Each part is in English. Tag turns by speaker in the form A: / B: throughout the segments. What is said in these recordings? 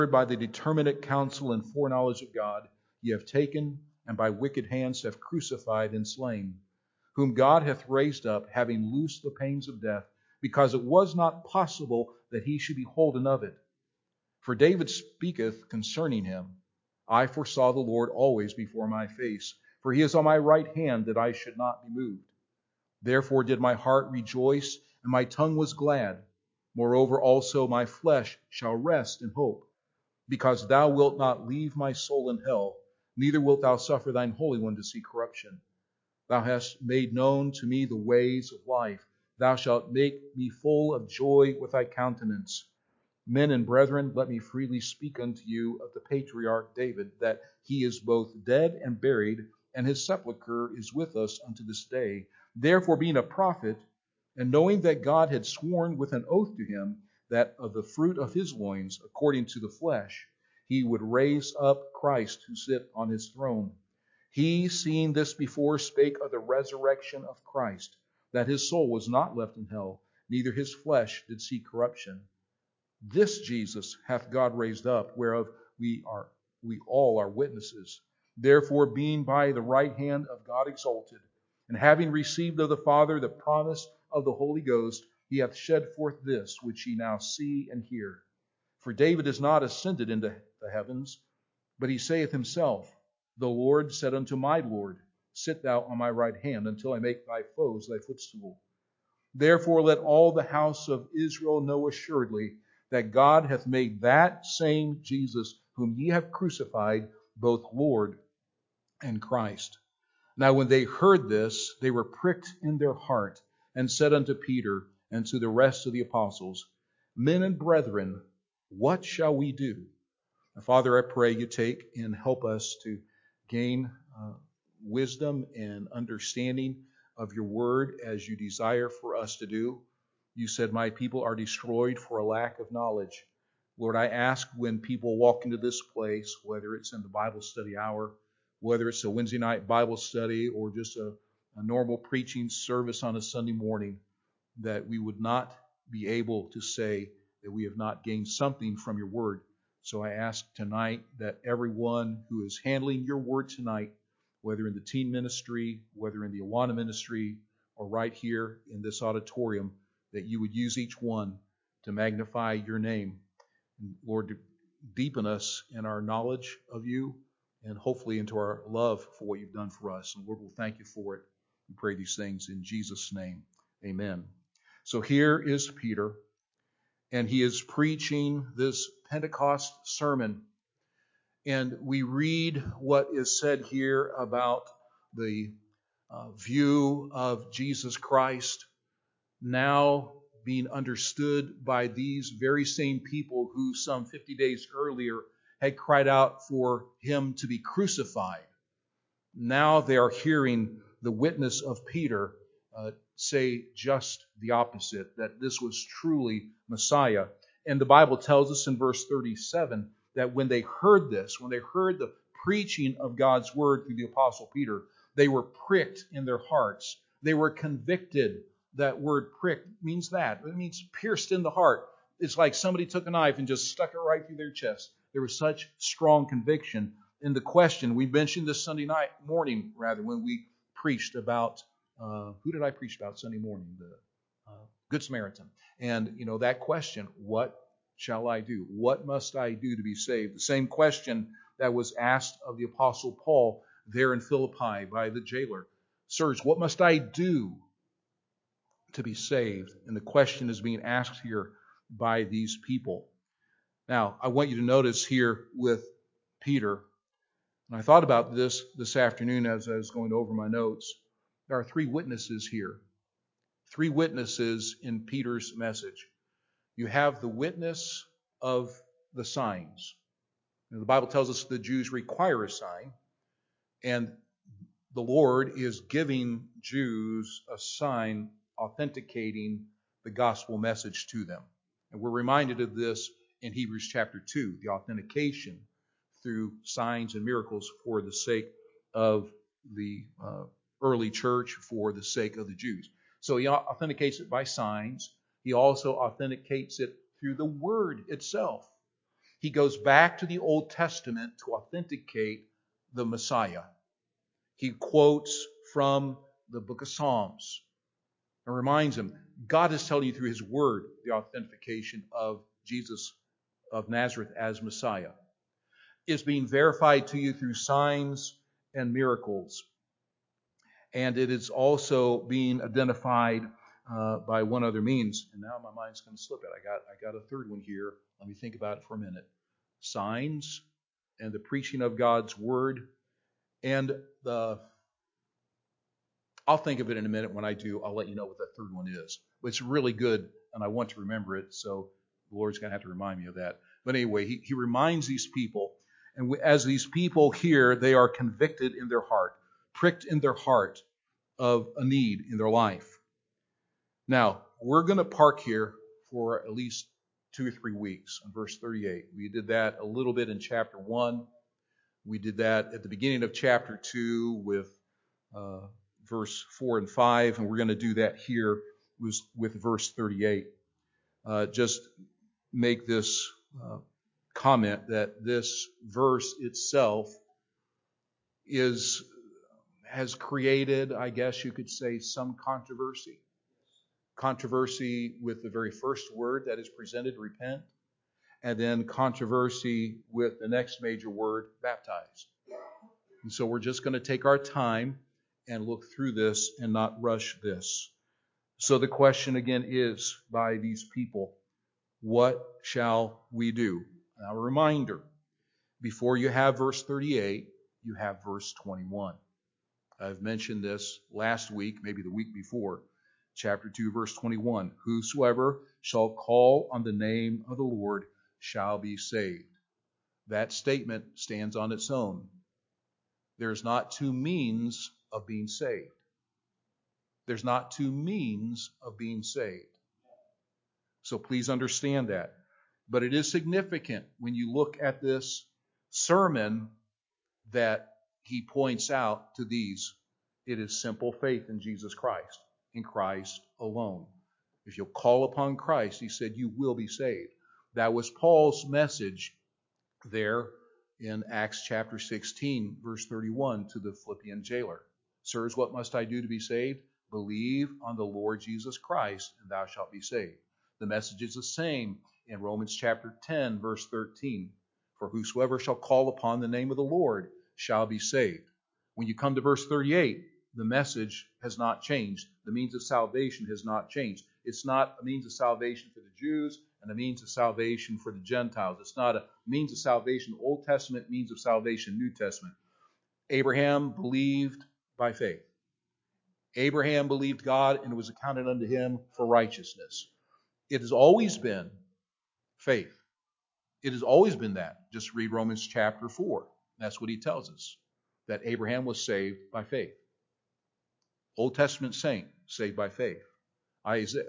A: by the determinate counsel and foreknowledge of God, ye have taken, and by wicked hands have crucified and slain, whom God hath raised up, having loosed the pains of death, because it was not possible that he should be holden of it. For David speaketh concerning him, I foresaw the Lord always before my face, for he is on my right hand, that I should not be moved. Therefore did my heart rejoice, and my tongue was glad. Moreover also my flesh shall rest in hope, because thou wilt not leave my soul in hell, neither wilt thou suffer thine Holy One to see corruption. Thou hast made known to me the ways of life. Thou shalt make me full of joy with thy countenance. Men and brethren, let me freely speak unto you of the patriarch David, that he is both dead and buried, and his sepulchre is with us unto this day. Therefore, being a prophet, and knowing that God had sworn with an oath to him, that of the fruit of his loins, according to the flesh, he would raise up Christ to sit on his throne. He, seeing this before, spake of the resurrection of Christ, that his soul was not left in hell, neither his flesh did see corruption. This Jesus hath God raised up, whereof we all are witnesses. Therefore, being by the right hand of God exalted, and having received of the Father the promise of the Holy Ghost, he hath shed forth this, which ye now see and hear. For David is not ascended into the heavens, but he saith himself, The Lord said unto my Lord, Sit thou on my right hand, until I make thy foes thy footstool. Therefore let all the house of Israel know assuredly, that God hath made that same Jesus, whom ye have crucified, both Lord and Christ. Now when they heard this, they were pricked in their heart, and said unto Peter and to the rest of the apostles, Men and brethren, what shall we do? Now, Father, I pray you take and help us to gain wisdom and understanding of your word as you desire for us to do. You said, my people are destroyed for a lack of knowledge. Lord, I ask when people walk into this place, whether it's in the Bible study hour, whether it's a Wednesday night Bible study or just a normal preaching service on a Sunday morning, that we would not be able to say that we have not gained something from your word. So I ask tonight that everyone who is handling your word tonight, whether in the teen ministry, whether in the Awana ministry, or right here in this auditorium, that you would use each one to magnify your name. And Lord, to deepen us in our knowledge of you and hopefully into our love for what you've done for us. And Lord, we'll thank you for it. We pray these things in Jesus' name. Amen. So here is Peter, and he is preaching this Pentecost sermon. And we read what is said here about the view of Jesus Christ now being understood by these very same people who some 50 days earlier had cried out for him to be crucified. Now they are hearing the witness of Peter say just the opposite, that this was truly Messiah. And the Bible tells us in verse 37 that when they heard this, when they heard the preaching of God's word through the Apostle Peter, they were pricked in their hearts. They were convicted. That word pricked means that. It means pierced in the heart. It's like somebody took a knife and just stuck it right through their chest. There was such strong conviction. In the question, we mentioned this Sunday morning, when we preached about, who did I preach about Sunday morning? The Good Samaritan. And, that question, what shall I do? What must I do to be saved? The same question that was asked of the Apostle Paul there in Philippi by the jailer. Sirs, what must I do to be saved? And the question is being asked here by these people. Now, I want you to notice here with Peter, and I thought about this afternoon as I was going over my notes. There are three witnesses here. Three witnesses in Peter's message. You have the witness of the signs. The Bible tells us the Jews require a sign, and the Lord is giving Jews a sign authenticating the gospel message to them. And we're reminded of this in Hebrews chapter 2, the authentication through signs and miracles for the sake of the early church, for the sake of the Jews. So he authenticates it by signs. He also authenticates it through the word itself. he goes back to the Old Testament to authenticate the Messiah. He quotes from the book of Psalms and reminds him, God is telling you through his word the authentication of Jesus of Nazareth as Messiah. It's being verified to you through signs and miracles. And it is also being identified by one other means. And now my mind's going to slip it. I got a third one here. Let me think about it for a minute. Signs and the preaching of God's word. And I'll think of it in a minute. When I do, I'll let you know what that third one is. But it's really good, and I want to remember it, so the Lord's going to have to remind me of that. But anyway, he reminds these people, and as these people hear, they are convicted in their heart, pricked in their heart of a need in their life. Now, we're going to park here for at least 2 or 3 weeks on verse 38. We did that a little bit in chapter 1. We did that at the beginning of chapter 2 with verse 4 and 5, and we're going to do that here with verse 38. Just make this comment that this verse itself has created, I guess you could say, some controversy. Controversy with the very first word that is presented, repent, and then controversy with the next major word, baptized. And so we're just going to take our time and look through this and not rush this. So the question again is by these people, what shall we do? Now a reminder, before you have verse 38, you have verse 21. I've mentioned this last week, maybe the week before. Chapter 2, verse 21. Whosoever shall call on the name of the Lord shall be saved. That statement stands on its own. There's not two means of being saved. There's not two means of being saved. So please understand that. But it is significant when you look at this sermon that he points out to these. It is simple faith in Jesus Christ, in Christ alone. If you'll call upon Christ, he said, you will be saved. That was Paul's message there in Acts chapter 16, verse 31 to the Philippian jailer. Sirs, what must I do to be saved? Believe on the Lord Jesus Christ, and thou shalt be saved. The message is the same in Romans chapter 10, verse 13. For whosoever shall call upon the name of the Lord shall be saved. When you come to verse 38, the message has not changed. The means of salvation has not changed. It's not a means of salvation for the Jews and a means of salvation for the Gentiles. It's not a means of salvation, Old Testament, means of salvation, New Testament. Abraham believed by faith. Abraham believed God, and it was accounted unto him for righteousness. It has always been faith. It has always been that. Just read Romans chapter 4. That's what he tells us, that Abraham was saved by faith. Old Testament saint, saved by faith. Isaiah,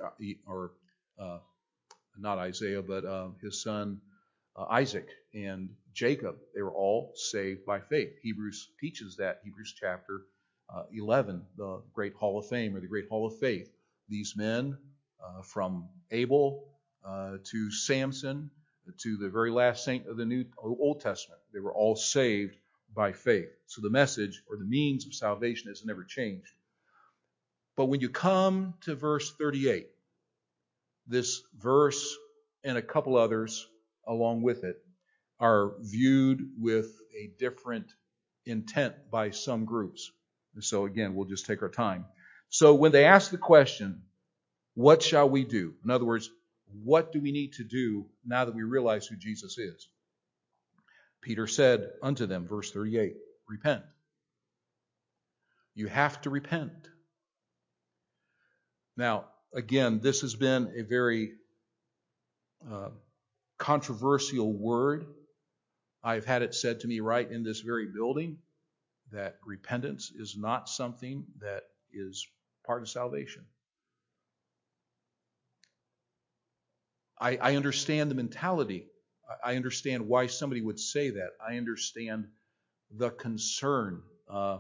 A: not Isaiah, but his son Isaac and Jacob, they were all saved by faith. Hebrews teaches that, Hebrews chapter 11, the great hall of fame or the great hall of faith. These men from Abel to Samson to the very last saint of the Old Testament, they were all saved by faith. So the message or the means of salvation has never changed. But when you come to verse 38, this verse and a couple others along with it are viewed with a different intent by some groups. So again, we'll just take our time. So when they ask the question, what shall we do? In other words, what do we need to do now that we realize who Jesus is? Peter said unto them, verse 38, repent. You have to repent. Now, again, this has been a very controversial word. I've had it said to me right in this very building that repentance is not something that is part of salvation. I understand the mentality. I understand why somebody would say that. I understand the concern. I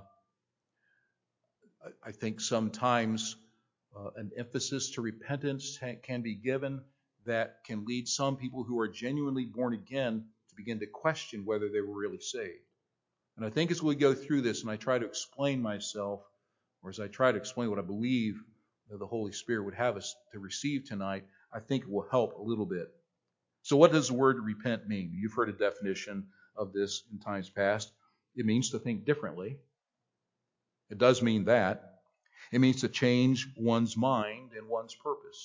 A: think sometimes an emphasis to repentance can be given that can lead some people who are genuinely born again to begin to question whether they were really saved. And I think as we go through this and I try to explain myself, or as I try to explain what I believe that the Holy Spirit would have us to receive tonight, I think it will help a little bit. So what does the word repent mean? You've heard a definition of this in times past. It means to think differently. It does mean that. It means to change one's mind and one's purpose.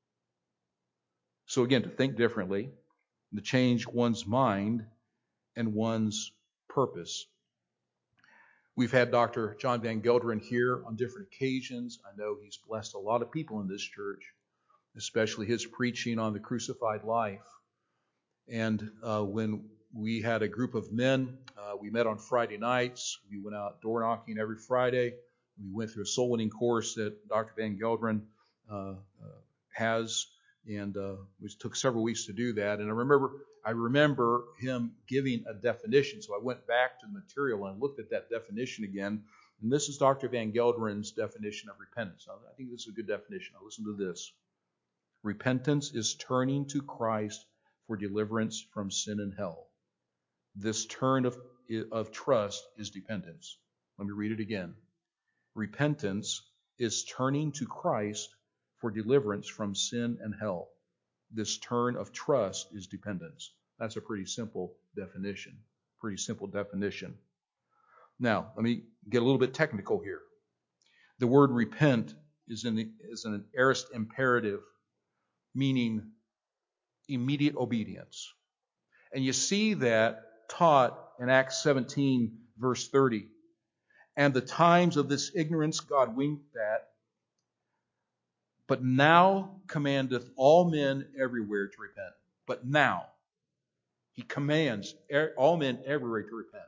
A: So again, to think differently, to change one's mind and one's purpose. We've had Dr. John Van Gelderen here on different occasions. I know he's blessed a lot of people in this church, especially his preaching on the crucified life. And when we had a group of men, we met on Friday nights. We went out door knocking every Friday. We went through a soul winning course that Dr. Van Gelderen has, and it took several weeks to do that. And I remember him giving a definition, so I went back to the material and looked at that definition again. And this is Dr. Van Gelderen's definition of repentance. Now, I think this is a good definition. Now, listen to this. Repentance is turning to Christ for deliverance from sin and hell. This turn of trust is dependence. Let me read it again. Repentance is turning to Christ for deliverance from sin and hell. This turn of trust is dependence. That's a pretty simple definition. Now, let me get a little bit technical here. The word repent is an aorist imperative, meaning immediate obedience. And you see that taught in Acts 17, verse 30. And the times of this ignorance God winked at, but now commandeth all men everywhere to repent. But now, he commands all men everywhere to repent.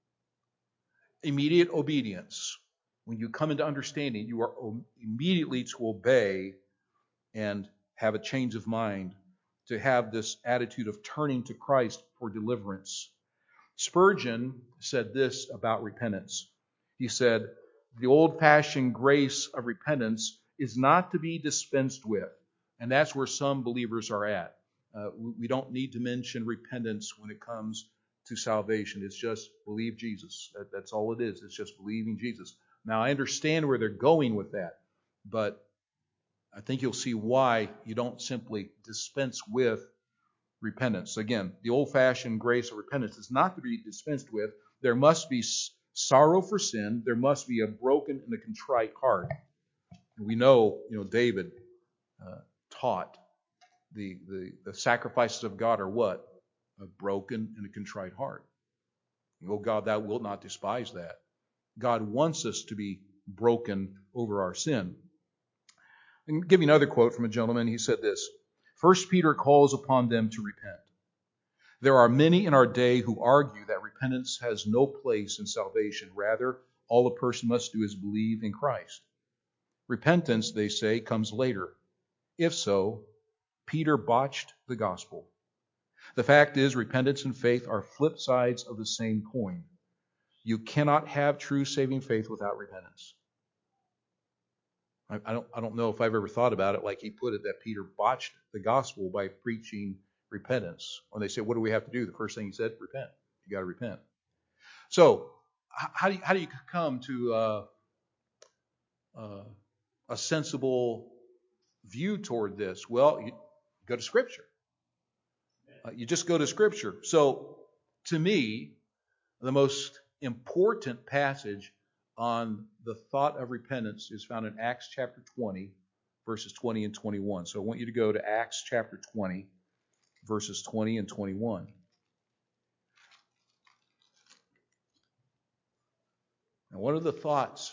A: Immediate obedience. When you come into understanding, you are immediately to obey and have a change of mind, to have this attitude of turning to Christ for deliverance. Spurgeon said this about repentance. He said, the old-fashioned grace of repentance is not to be dispensed with. And that's where some believers are at. We don't need to mention repentance when it comes to salvation. It's just believe Jesus. That's all it is. It's just believing Jesus. Now, I understand where they're going with that, but I think you'll see why you don't simply dispense with repentance. Again, the old-fashioned grace of repentance is not to be dispensed with. There must be sorrow for sin. There must be a broken and a contrite heart. And we know, David taught the sacrifices of God are what? A broken and a contrite heart. Oh God, thou wilt not despise that. God wants us to be broken over our sin. And I'll give you another quote from a gentleman. He said this, 1 Peter calls upon them to repent. There are many in our day who argue that repentance has no place in salvation. Rather, all a person must do is believe in Christ. Repentance, they say, comes later. If so, Peter botched the gospel. The fact is, repentance and faith are flip sides of the same coin. You cannot have true saving faith without repentance. I don't know if I've ever thought about it like he put it, that Peter botched the gospel by preaching repentance. When they say, what do we have to do? The first thing he said, repent. You got to repent. So, how do you come to a sensible view toward this? Well, you go to Scripture. You just go to Scripture. So, to me, the most important passage on the thought of repentance is found in Acts chapter 20, verses 20 and 21. So I want you to go to Acts chapter 20, verses 20 and 21. And one of the thoughts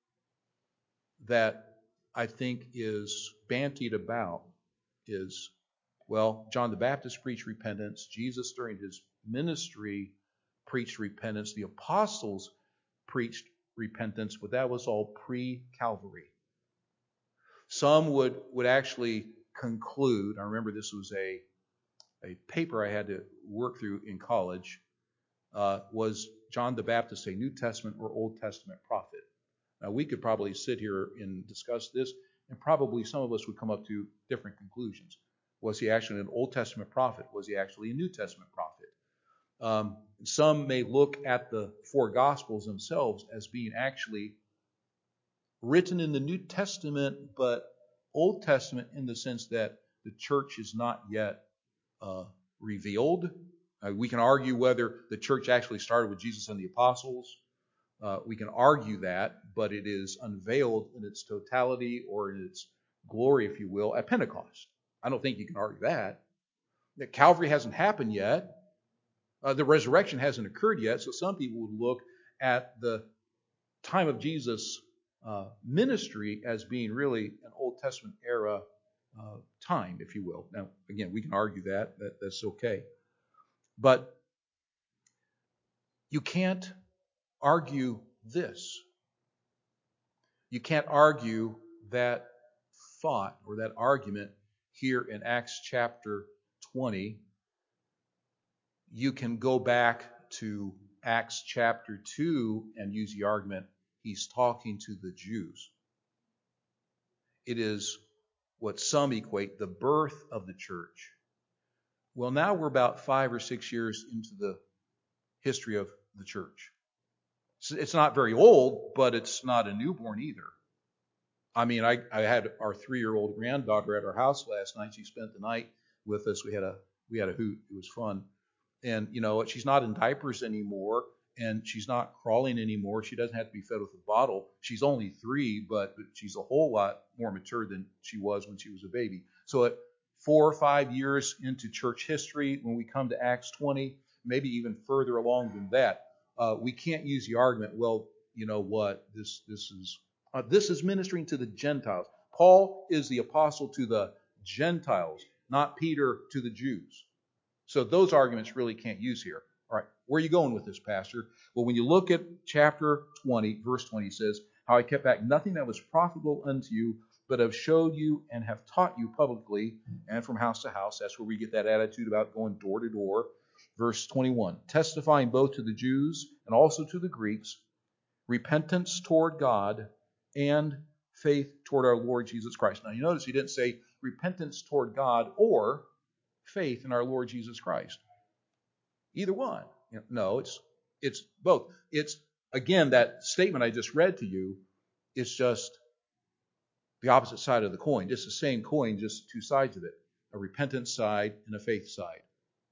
A: that I think is bantied about is, well, John the Baptist preached repentance. Jesus, during his ministry, preached repentance. The apostles preached repentance, but that was all pre-Calvary. Some would actually conclude, I remember this was a paper I had to work through in college, was John the Baptist a New Testament or Old Testament prophet? Now, we could probably sit here and discuss this, and probably some of us would come up to different conclusions. Was he actually an Old Testament prophet? Was he actually a New Testament prophet? Some may look at the four Gospels themselves as being actually written in the New Testament, but Old Testament in the sense that the church is not yet revealed. We can argue whether the church actually started with Jesus and the apostles. We can argue that, but it is unveiled in its totality or in its glory, if you will, at Pentecost. I don't think you can argue that. That Calvary hasn't happened yet. The resurrection hasn't occurred yet, so some people would look at the time of Jesus' ministry as being really an Old Testament era time, if you will. Now, again, we can argue that. That's okay. But you can't argue this. You can't argue that thought or that argument here in Acts chapter 20. You can go back to Acts chapter 2 and use the argument he's talking to the Jews. It is what some equate the birth of the church. Well, now we're about 5 or 6 years into the history of the church. It's not very old, but it's not a newborn either. I mean, I had our 3-year-old granddaughter at our house last night. She spent the night with us. We had a hoot. It was fun. And, you know, she's not in diapers anymore, and she's not crawling anymore. She doesn't have to be fed with a bottle. She's only 3, but she's a whole lot more mature than she was when she was a baby. So at 4 or 5 years into church history, when we come to Acts 20, maybe even further along than that, we can't use the argument, well, you know what, this is ministering to the Gentiles. Paul is the apostle to the Gentiles, not Peter to the Jews. So those arguments really can't use here. All right, where are you going with this, Pastor? Well, when you look at chapter 20, verse 20, it says, how I kept back nothing that was profitable unto you, but have showed you and have taught you publicly and from house to house. That's where we get that attitude about going door to door. Verse 21, testifying both to the Jews and also to the Greeks, repentance toward God and faith toward our Lord Jesus Christ. Now you notice he didn't say repentance toward God or faith in our Lord Jesus Christ. Either one. No, it's both. It's, again, that statement I just read to you is just the opposite side of the coin. It's the same coin, just two sides of it. A repentance side and a faith side.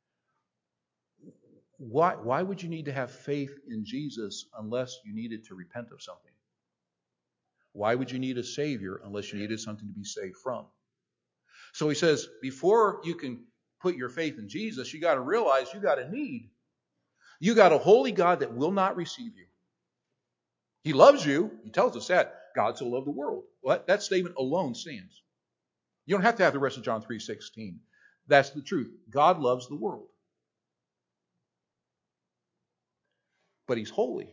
A: Why would you need to have faith in Jesus unless you needed to repent of something? Why would you need a Savior unless you needed something to be saved from? So he says, before you can put your faith in Jesus, you got to realize you got a need. You got a holy God that will not receive you. He loves you. He tells us that. God so loved the world. Well, that statement alone stands. You don't have to have the rest of John 3:16. That's the truth. God loves the world. But he's holy.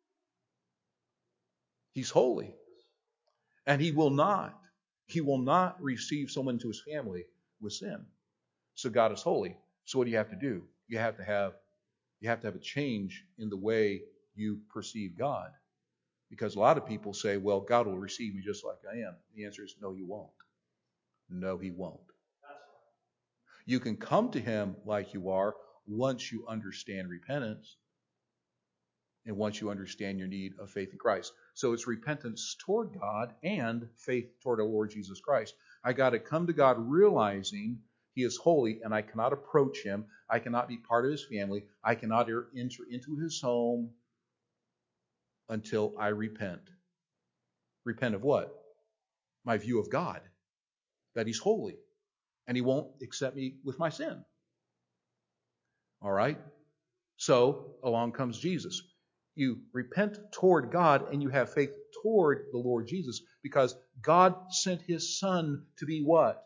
A: He's holy. And he will not receive someone into his family with sin. So God is holy. So what do you have to do? You have to have a change in the way you perceive God. Because a lot of people say, well, God will receive me just like I am. The answer is no, he won't. No, he won't. You can come to him like you are once you understand repentance and once you understand your need of faith in Christ. So it's repentance toward God and faith toward our Lord Jesus Christ. I got to come to God realizing he is holy and I cannot approach him. I cannot be part of his family. I cannot enter into his home until I repent. Repent of what? My view of God. That he's holy. And he won't accept me with my sin. All right? So along comes Jesus. You repent toward God and you have faith toward the Lord Jesus because God sent his Son to be what?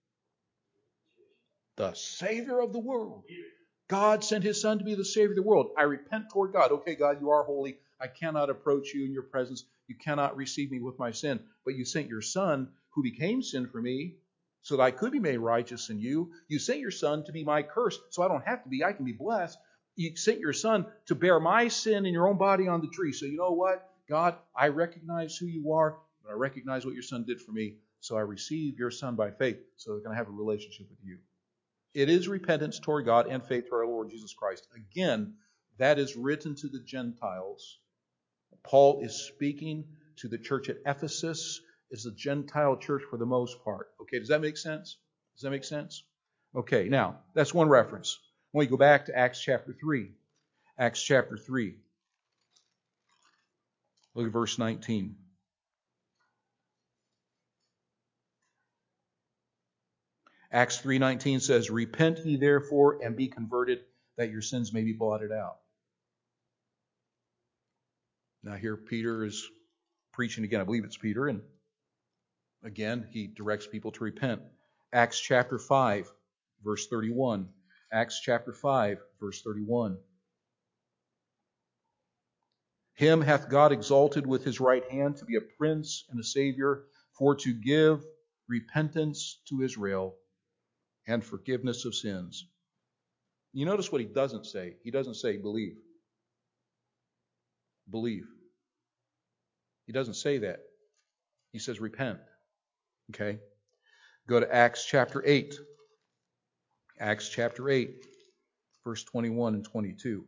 A: The Savior of the world. God sent his Son to be the Savior of the world. I repent toward God. Okay, God, you are holy. I cannot approach you in your presence. You cannot receive me with my sin. But you sent your Son who became sin for me so that I could be made righteous in you. You sent your Son to be my curse so I don't have to be. I can be blessed. You sent your Son to bear my sin in your own body on the tree. So you know what? God, I recognize who you are, but I recognize what your Son did for me. So I receive your Son by faith so I'm going to have a relationship with you. It is repentance toward God and faith to our Lord Jesus Christ. Again, that is written to the Gentiles. Paul is speaking to the church at Ephesus. It's a Gentile church for the most part. Okay, does that make sense? Does that make sense? Okay, now, that's one reference. When we go back to Acts chapter 3. Acts chapter 3. Look at verse 19. Acts 3:19 says, "Repent ye therefore and be converted, that your sins may be blotted out." Now here Peter is preaching again. I believe it's Peter, and again he directs people to repent. Acts chapter 5, verse 31. Acts chapter 5, verse 31. "Him hath God exalted with his right hand to be a prince and a savior, for to give repentance to Israel and forgiveness of sins." You notice what he doesn't say. He doesn't say believe. Believe. He doesn't say that. He says repent. Okay? Go to Acts chapter 8. Acts chapter 8, verse 21 and 22.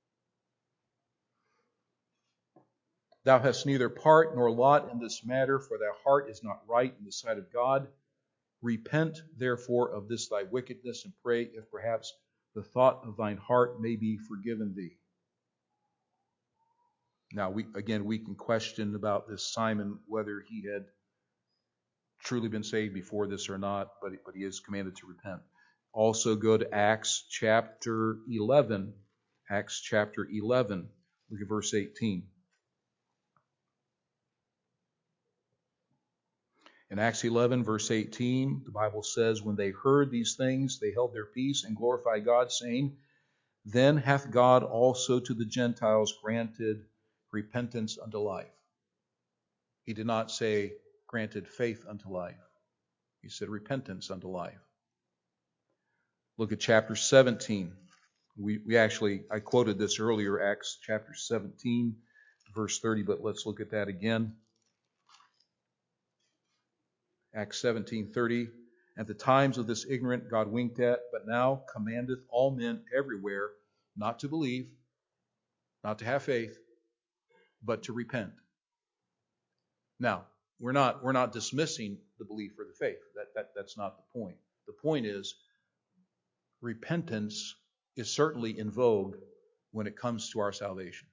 A: "Thou hast neither part nor lot in this matter, for thy heart is not right in the sight of God. Repent therefore of this thy wickedness, and pray if perhaps the thought of thine heart may be forgiven thee." Now, we can question about this Simon, whether he had truly been saved before this or not, but he is commanded to repent. Also go to Acts chapter 11. Acts chapter 11. Look at verse 18. In Acts 11, verse 18, the Bible says, "When they heard these things, they held their peace and glorified God, saying, Then hath God also to the Gentiles granted repentance unto life." He did not say granted faith unto life. He said repentance unto life. Look at chapter 17. I quoted this earlier, Acts chapter 17, verse 30, but let's look at that again. Acts 17:30. "At the times of this ignorant God winked at, but now commandeth all men everywhere not to believe, not to have faith, but to repent." Now, we're not dismissing the belief or the faith. That's not the point. The point is, repentance is certainly in vogue when it comes to our salvation.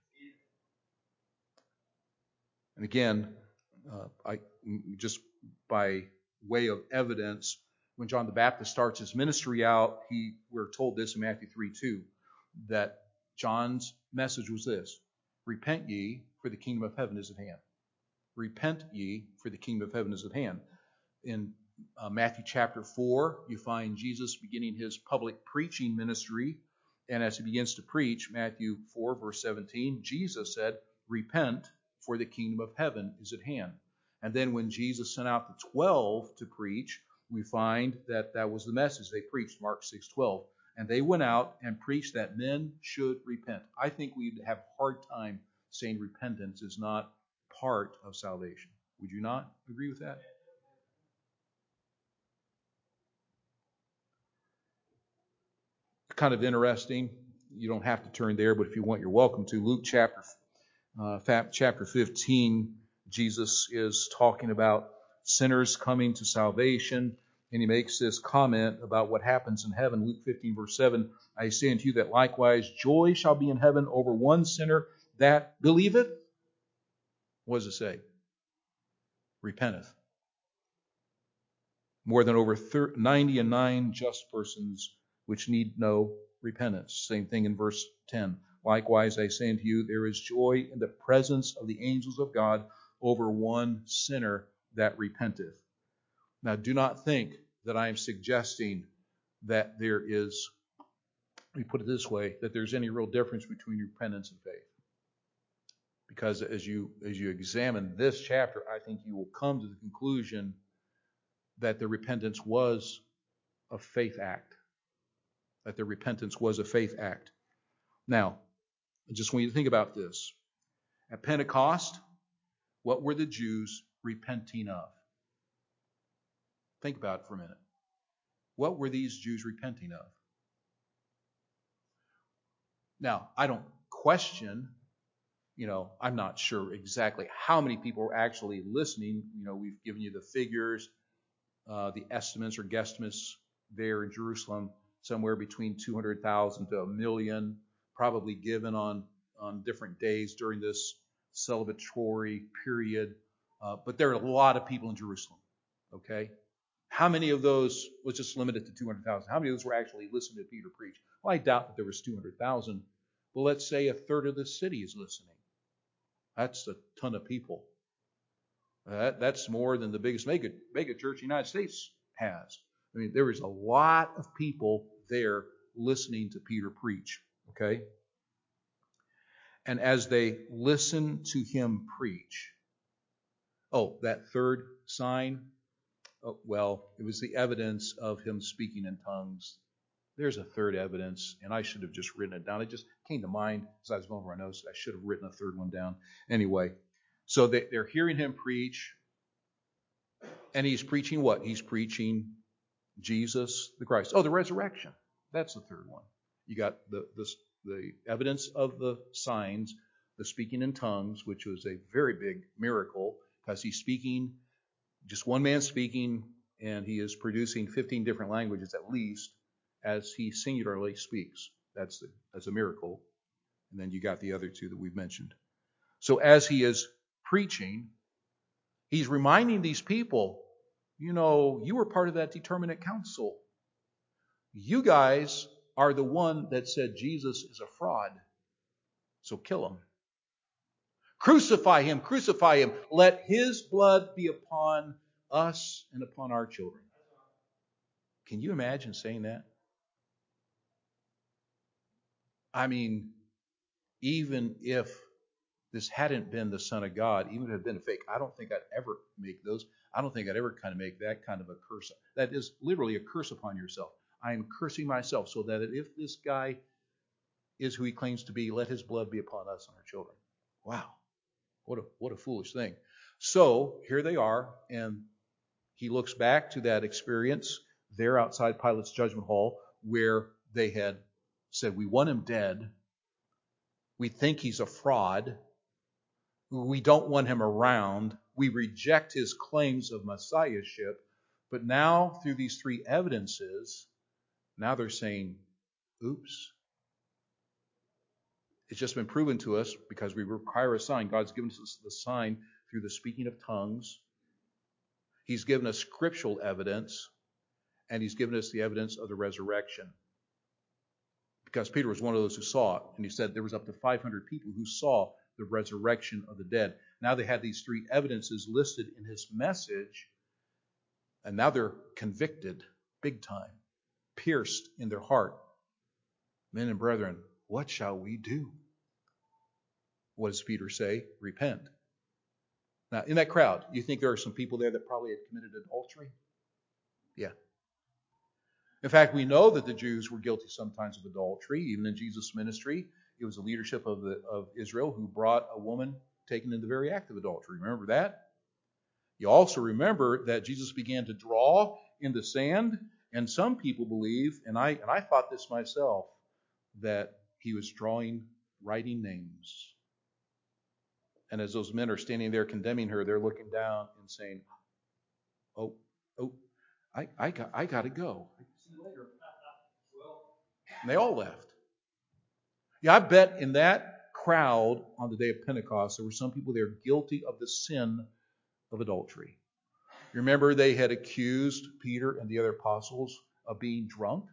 A: And again, just by way of evidence, when John the Baptist starts his ministry out, we're told this in Matthew 3:2, that John's message was this: "Repent ye, for the kingdom of heaven is at hand." Repent ye, for the kingdom of heaven is at hand. In Matthew chapter 4, you find Jesus beginning his public preaching ministry. And as he begins to preach, Matthew 4, verse 17, Jesus said, "Repent, for the kingdom of heaven is at hand." And then when Jesus sent out the 12 to preach, we find that was the message they preached, Mark 6:12. "And they went out and preached that men should repent." I think we'd have a hard time saying repentance is not part of salvation. Would you not agree with that? Kind of interesting. You don't have to turn there, but if you want, you're welcome to. Luke chapter 15, Jesus is talking about sinners coming to salvation, and he makes this comment about what happens in heaven. Luke 15, verse 7, "I say unto you that likewise joy shall be in heaven over one sinner that believeth." What does it say? Repenteth. More than over 99 just persons which need no repentance. Same thing in verse 10. "Likewise, I say unto you, there is joy in the presence of the angels of God over one sinner that repenteth." Now, do not think that I am suggesting that there is, let me put it this way, that there's any real difference between repentance and faith. Because as you examine this chapter, I think you will come to the conclusion that the repentance was a faith act. That the repentance was a faith act. Now, I just want you to think about this. At Pentecost, what were the Jews repenting of? Think about it for a minute. What were these Jews repenting of? Now, I don't question, I'm not sure exactly how many people were actually listening. We've given you the figures, the estimates or guesstimates there in Jerusalem, somewhere between 200,000 to 1 million, probably given on different days during this celebratory period. But there are a lot of people in Jerusalem, okay? How many of those, let's just limit it to 200,000, how many of those were actually listening to Peter preach? Well, I doubt that there was 200,000. Well, let's say a third of the city is listening. That's a ton of people. That's more than the biggest mega church the United States has. I mean, there was a lot of people there listening to Peter preach, okay? And as they listened to him preach, that third sign, it was the evidence of him speaking in tongues. There's a third evidence, and I should have just written it down. It just came to mind as I was going over my notes. I should have written a third one down. Anyway, so they're hearing him preach, and he's preaching what? He's preaching Jesus the Christ. The resurrection. That's the third one. You got the evidence of the signs, the speaking in tongues, which was a very big miracle because he's speaking, just one man speaking, and he is producing 15 different languages at least as he singularly speaks. That's a miracle. And then you got the other two that we've mentioned. So as he is preaching, he's reminding these people, you were part of that determinate council. You guys are the one that said Jesus is a fraud. So kill him. Crucify him, crucify him. Let his blood be upon us and upon our children. Can you imagine saying that? I mean, even if this hadn't been the Son of God, even if it had been a fake, I don't think I'd ever make those. I don't think I'd ever kind of make that kind of a curse. That is literally a curse upon yourself. I am cursing myself so that if this guy is who he claims to be, let his blood be upon us and our children. Wow. What a foolish thing. So here they are, and he looks back to that experience there outside Pilate's judgment hall where they had said, we want him dead. We think he's a fraud. We don't want him around. We reject his claims of messiahship. But now, through these three evidences, now they're saying, oops. It's just been proven to us because we require a sign. God's given us the sign through the speaking of tongues. He's given us scriptural evidence, and he's given us the evidence of the resurrection. Because Peter was one of those who saw it, and he said there was up to 500 people who saw the resurrection of the dead. Now they had these three evidences listed in his message, and now they're convicted big time, pierced in their heart. Men and brethren, what shall we do? What does Peter say? Repent. Now, in that crowd, you think there are some people there that probably had committed adultery? Yeah. In fact, we know that the Jews were guilty sometimes of adultery, even in Jesus' ministry. It was the leadership of Israel who brought a woman taken in the very act of adultery. Remember that? You also remember that Jesus began to draw in the sand, and some people believe, and I thought this myself, that he was writing names. And as those men are standing there condemning her, they're looking down and saying, "Oh, I got to go. See you later." And they all left. Yeah, I bet in that crowd on the day of Pentecost, there were some people there guilty of the sin of adultery. You remember they had accused Peter and the other apostles of being drunk?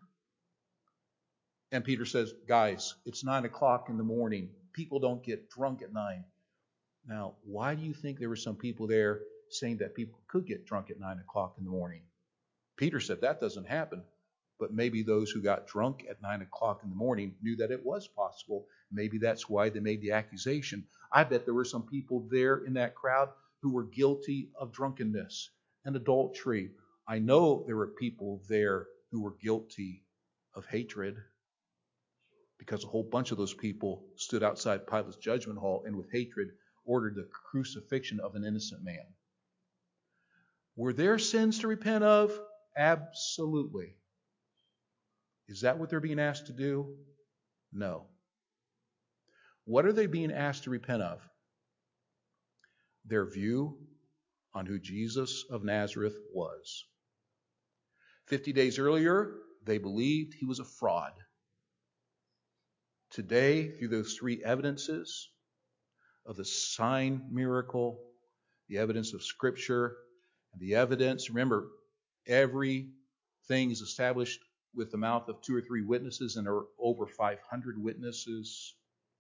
A: And Peter says, guys, it's 9 o'clock in the morning. People don't get drunk at 9. Now, why do you think there were some people there saying that people could get drunk at 9 o'clock in the morning? Peter said that doesn't happen. But maybe those who got drunk at 9 o'clock in the morning knew that it was possible. Maybe that's why they made the accusation. I bet there were some people there in that crowd who were guilty of drunkenness and adultery. I know there were people there who were guilty of hatred, because a whole bunch of those people stood outside Pilate's judgment hall and with hatred ordered the crucifixion of an innocent man. Were there sins to repent of? Absolutely. Is that what they're being asked to do? No. What are they being asked to repent of? Their view on who Jesus of Nazareth was. 50 days earlier, they believed he was a fraud. Today, through those three evidences of the sign miracle, the evidence of Scripture, and the evidence, remember, everything is established with the mouth of 2 or 3 witnesses, and there are over 500 witnesses.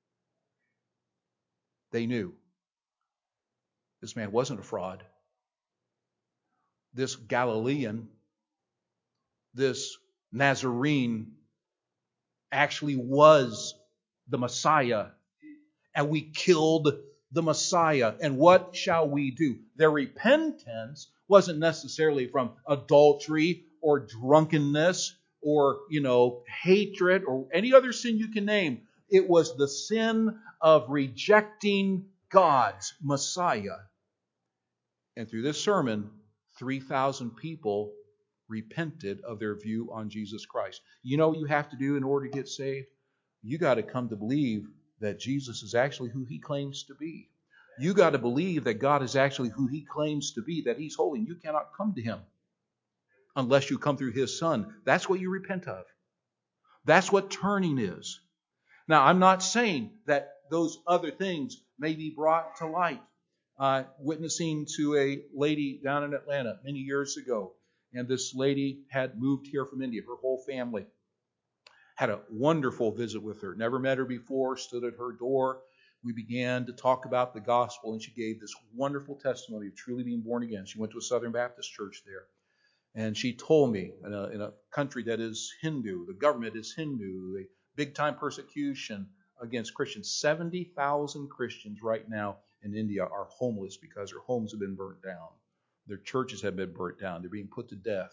A: They knew this man wasn't a fraud. This Galilean, this Nazarene, actually was the Messiah, and we killed the Messiah. And what shall we do? Their repentance wasn't necessarily from adultery or drunkenness or, hatred or any other sin you can name. It was the sin of rejecting God's Messiah. And through this sermon, 3,000 people repented of their view on Jesus Christ. You know what you have to do in order to get saved? You got to come to believe that Jesus is actually who he claims to be. You got to believe that God is actually who he claims to be, that he's holy. You cannot come to him unless you come through his Son. That's what you repent of. That's what turning is. Now, I'm not saying that those other things may be brought to light. Witnessing to a lady down in Atlanta many years ago, and this lady had moved here from India. Her whole family had a wonderful visit with her. Never met her before, stood at her door. We began to talk about the gospel, and she gave this wonderful testimony of truly being born again. She went to a Southern Baptist church there. And she told me, in a country that is Hindu, the government is Hindu, a big-time persecution against Christians. 70,000 Christians right now in India are homeless because their homes have been burnt down. Their churches have been burnt down. They're being put to death.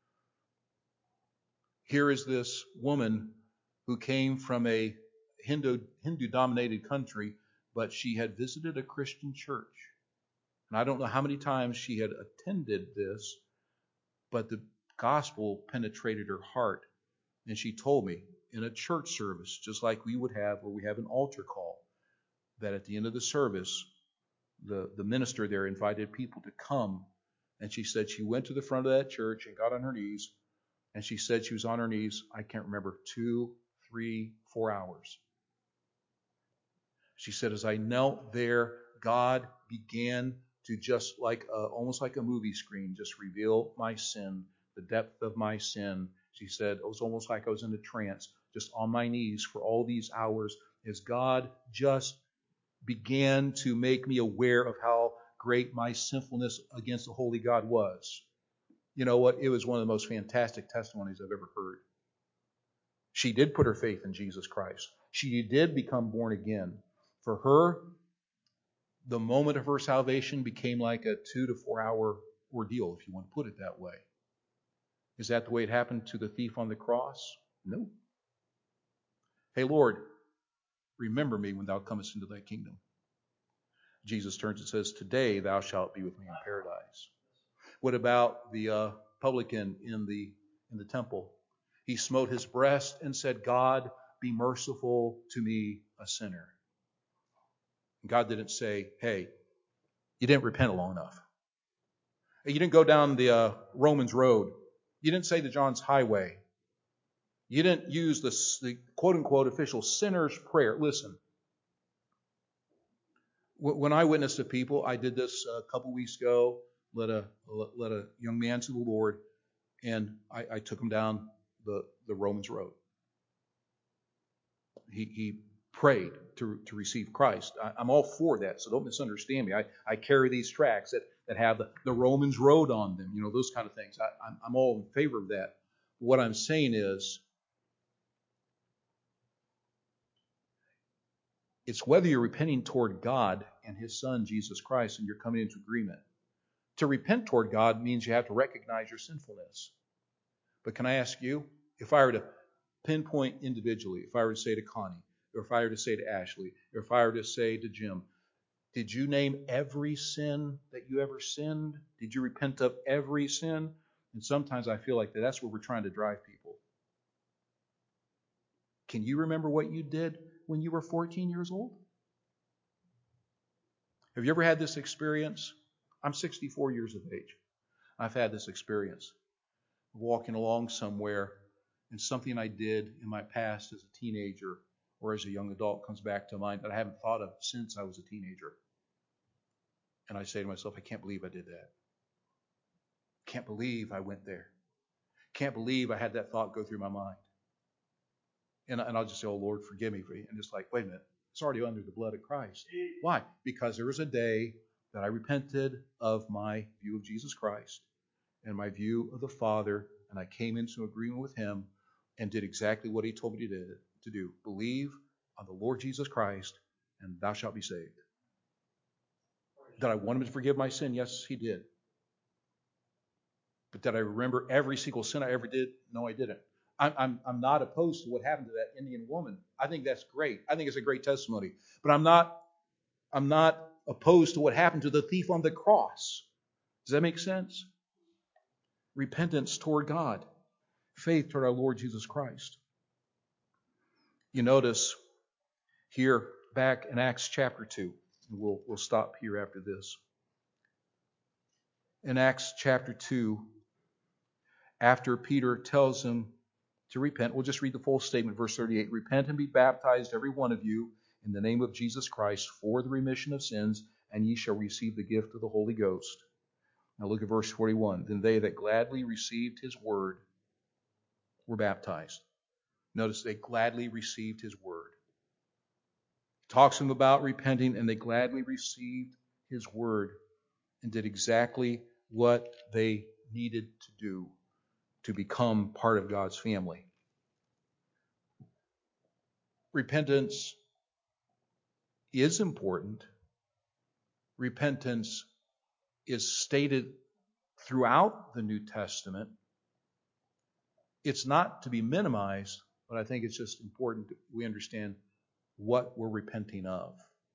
A: Here is this woman who came from a Hindu-dominated country, but she had visited a Christian church. And I don't know how many times she had attended this, but the gospel penetrated her heart. And she told me in a church service, just like we would have where we have an altar call, that at the end of the service, the minister there invited people to come. And she said she went to the front of that church and got on her knees. And she said she was on her knees, I can't remember, 2, 3, 4 hours. She said, as I knelt there, God began to just almost like a movie screen, just reveal my sin, the depth of my sin. She said, it was almost like I was in a trance, just on my knees for all these hours, as God just began to make me aware of how great my sinfulness against the holy God was. You know what? It was one of the most fantastic testimonies I've ever heard. She did put her faith in Jesus Christ. She did become born again. For her, the moment of her salvation became like a 2 to 4 hour ordeal, if you want to put it that way. Is that the way it happened to the thief on the cross? No. Hey, Lord, remember me when thou comest into thy kingdom. Jesus turns and says, today thou shalt be with me in paradise. What about the publican in the temple? He smote his breast and said, God, be merciful to me, a sinner. God didn't say, hey, you didn't repent long enough. You didn't go down the Romans road. You didn't say the John's highway. You didn't use the quote-unquote official sinner's prayer. Listen, when I witnessed to people, I did this a couple weeks ago, led a young man to the Lord, and I took him down the Romans road. He prayed to receive Christ. I'm all for that, so don't misunderstand me. I carry these tracts that have the Romans road on them, those kind of things. I'm all in favor of that. What I'm saying is, it's whether you're repenting toward God and his Son, Jesus Christ, and you're coming into agreement. To repent toward God means you have to recognize your sinfulness. But can I ask you, if I were to pinpoint individually, if I were to say to Connie, or if I were to say to Ashley, or if I were to say to Jim, did you name every sin that you ever sinned? Did you repent of every sin? And sometimes I feel like that's where we're trying to drive people. Can you remember what you did when you were 14 years old? Have you ever had this experience? I'm 64 years of age. I've had this experience. Walking along somewhere, and something I did in my past as a teenager or as a young adult comes back to mind that I haven't thought of since I was a teenager. And I say to myself, I can't believe I did that. Can't believe I went there. Can't believe I had that thought go through my mind. And I'll just say, oh, Lord, forgive me. And just like, wait a minute. It's already under the blood of Christ. Why? Because there was a day that I repented of my view of Jesus Christ and my view of the Father, and I came into agreement with Him and did exactly what He told me to do. Believe on the Lord Jesus Christ, and thou shalt be saved. Did I want Him to forgive my sin? Yes, He did. But did I remember every single sin I ever did? No, I didn't. I'm not opposed to what happened to that Indian woman. I think that's great. I think it's a great testimony. But I'm not opposed to what happened to the thief on the cross. Does that make sense? Repentance toward God. Faith toward our Lord Jesus Christ. You notice here back in Acts chapter 2. And we'll stop here after this. In Acts chapter 2, after Peter tells him to repent, we'll just read the full statement, verse 38. Repent and be baptized, every one of you, in the name of Jesus Christ, for the remission of sins, and ye shall receive the gift of the Holy Ghost. Now look at verse 41. Then they that gladly received His word were baptized. Notice they gladly received His word. Talks to them about repenting, and they gladly received His word and did exactly what they needed to do to become part of God's family. Repentance is important. Repentance is stated throughout the New Testament. It's not to be minimized, but I think it's just important that we understand what we're repenting of.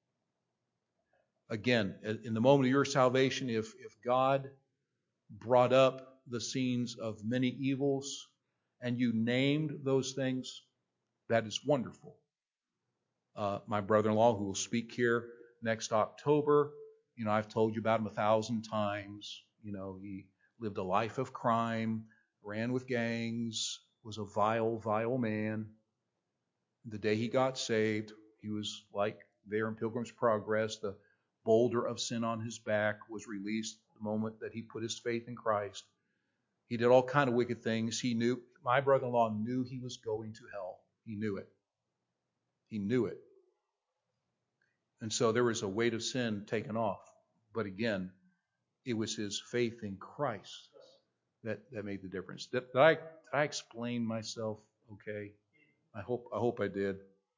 A: Again, in the moment of your salvation, if God brought up the scenes of many evils and you named those things, that is wonderful. My brother-in-law, who will speak here next October, I've told you about him 1,000 times. He lived a life of crime, ran with gangs, was a vile, vile man. The day he got saved, he was like there in Pilgrim's Progress. The boulder of sin on his back was released the moment that he put his faith in Christ. He did all kind of wicked things. My brother-in-law knew he was going to hell. He knew it. He knew it. And so there was a weight of sin taken off. But again, it was his faith in Christ that made the difference. Did I explain myself okay? I hope I did.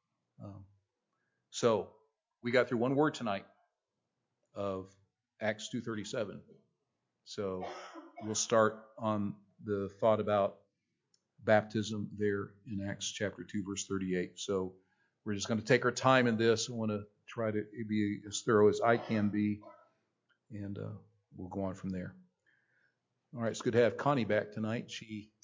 A: So we got through one word tonight of Acts 2:37. So we'll start on the thought about baptism there in Acts chapter 2, verse 38. So we're just going to take our time in this. I want to try to be as thorough as I can be, and we'll go on from there. All right, it's good to have Connie back tonight. She